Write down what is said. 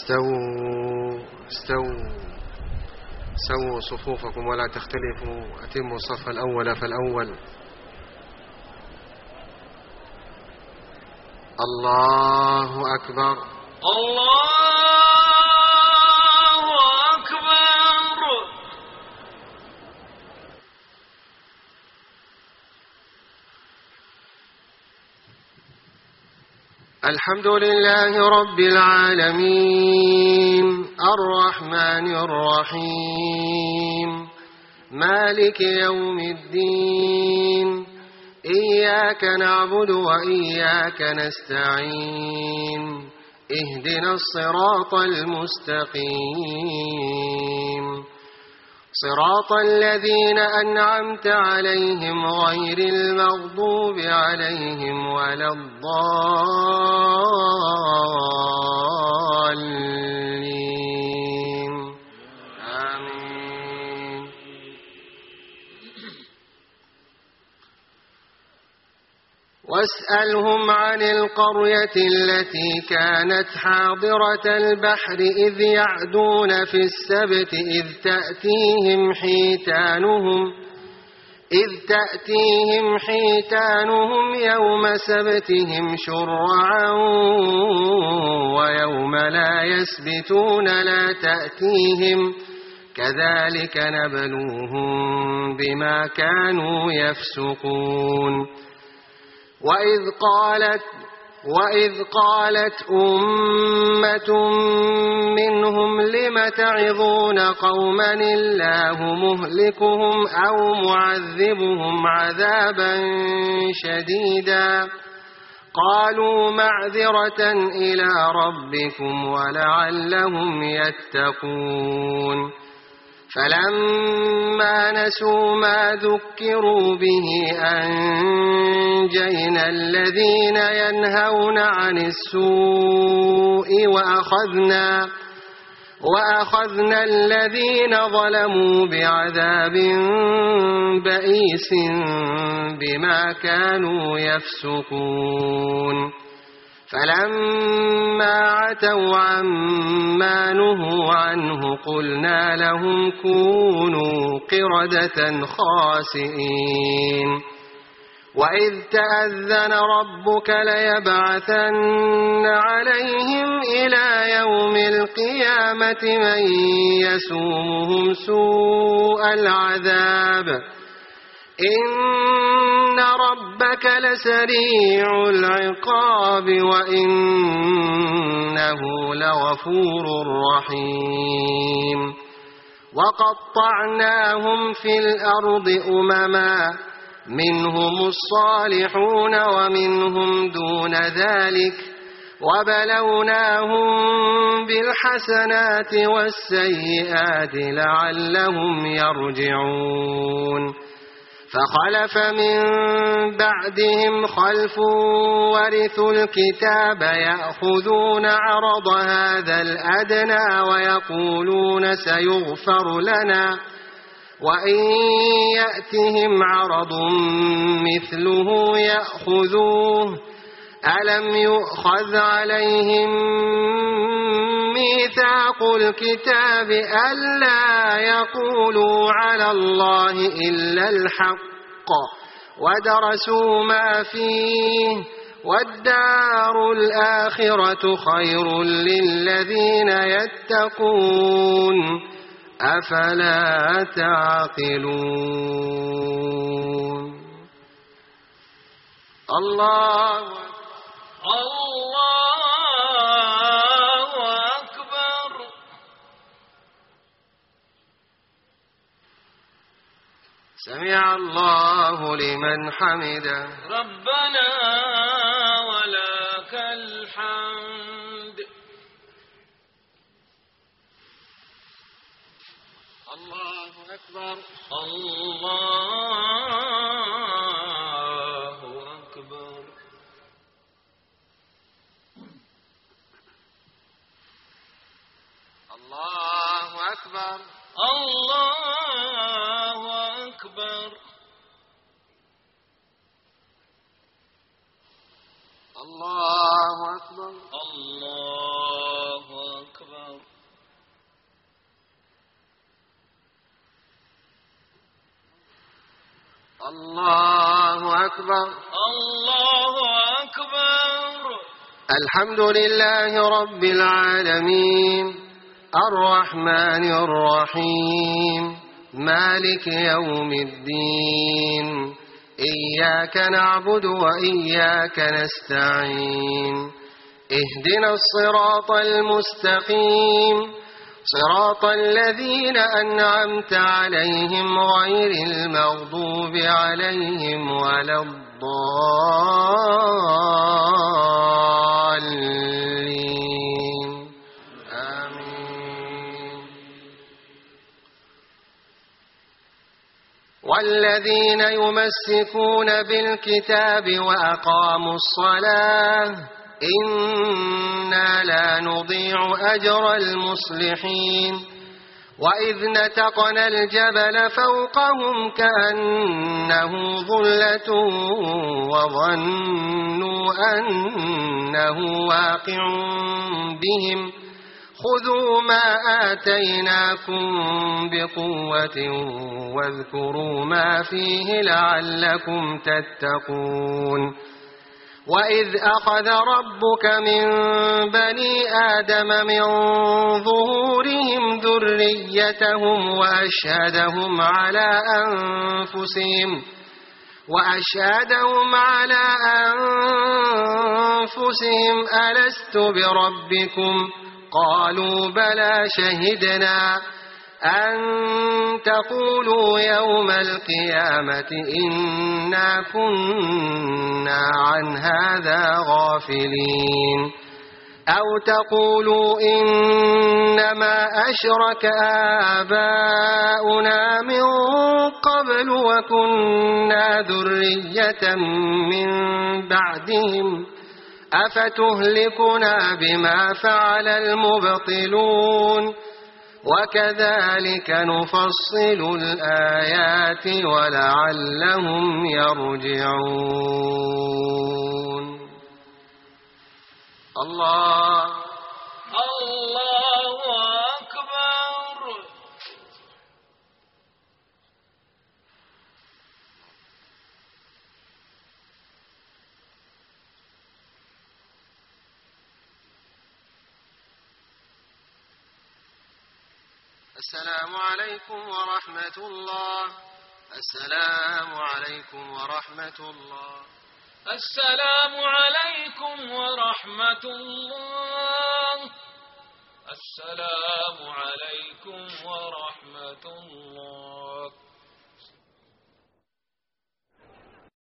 استووا سووا صفوفكم ولا تختلفوا، أتموا الصف الأول فالأول. الله أكبر الله أكبر. الحمد لله رب العالمين الرحمن الرحيم مالك يوم الدين، إياك نعبد وإياك نستعين، اهدنا الصراط المستقيم، صراط الذين أنعمت عليهم غير المغضوب عليهم ولا الضالين، آمين. واسألهم عن القرية التي كانت حاضرة البحر إذ يعدون في السبت إذ تأتيهم حيتانهم يوم سبتهم شرعا ويوم لا يسبتون لا تأتيهم، كذلك نبلوهم بما كانوا يفسقون. وإذ قالت أمة منهم لم تعظون قوما الله مهلكهم أو معذبهم عذابا شديدا، قالوا معذرة إلى ربكم ولعلهم يتقون. فلما نسوا ما ذكروا به أنجينا الذين ينهون عن السوء وأخذنا الذين ظلموا بعذاب بئيس بما كانوا يفسقون. فلما عتوا عما نهوا عنه قلنا لهم كونوا قردة خاسئين. وإذ تأذن ربك ليبعثن عليهم إلى يوم القيامة من يسومهم سوء العذاب، إن ربك لسريع العقاب وإنه لغفور رحيم. وقطعناهم في الأرض أمما منهم الصالحون ومنهم دون ذلك، وبلوناهم بالحسنات والسيئات لعلهم يرجعون. فخلف من بعدهم خلف ورثوا الكتاب يأخذون عرض هذا الأدنى ويقولون سيغفر لنا، وإن يأتهم عرض مثله يأخذوه. ألم يؤخذ عليهم ميثاق الكتاب ألا يقولوا على الله إلا الحق ودرسوا ما فيه، والدار الآخرة خير للذين يتقون، أفلا تعقلون. الله أكبر. سمع الله لمن حمده، ربنا ولك الحمد. الله أكبر. الله أكبر. الله أكبر. الله أكبر. الله أكبر. الله أكبر. أكبر. الله أكبر. الله أكبر. الحمد لله رب العالمين الرحمن الرحيم مالك يوم الدين إياك نعبد وإياك نستعين اهدنا الصراط المستقيم صراط الذين أنعمت عليهم غير المغضوب عليهم ولا الضالين آمين. والذين يمسكون بالكتاب وأقاموا الصلاة إنا لا نضيع أجر المصلحين وإذ نتقنا الجبل فوقهم كأنه ظلة وظنوا أنه واقع بهم خذوا ما آتيناكم بقوة واذكروا ما فيه لعلكم تتقون وإذ أخذ ربك من بني آدم من ظهورهم ذريتهم وأشهدهم على أنفسهم ألست بربكم قالوا بلى شهدنا أن تقولوا يوم القيامة إنا كنا عن هذا غافلين أو تقولوا إنما أشرك آباؤنا من قبل وكنا ذرية من بعدهم أفتهلكنا بما فعل المبطلون وكذلك نفصل الآيات ولعلهم يرجعون. الله أكبر. السلام عليكم ورحمة الله. السلام عليكم ورحمة الله. السلام عليكم ورحمة الله. السلام عليكم ورحمة الله.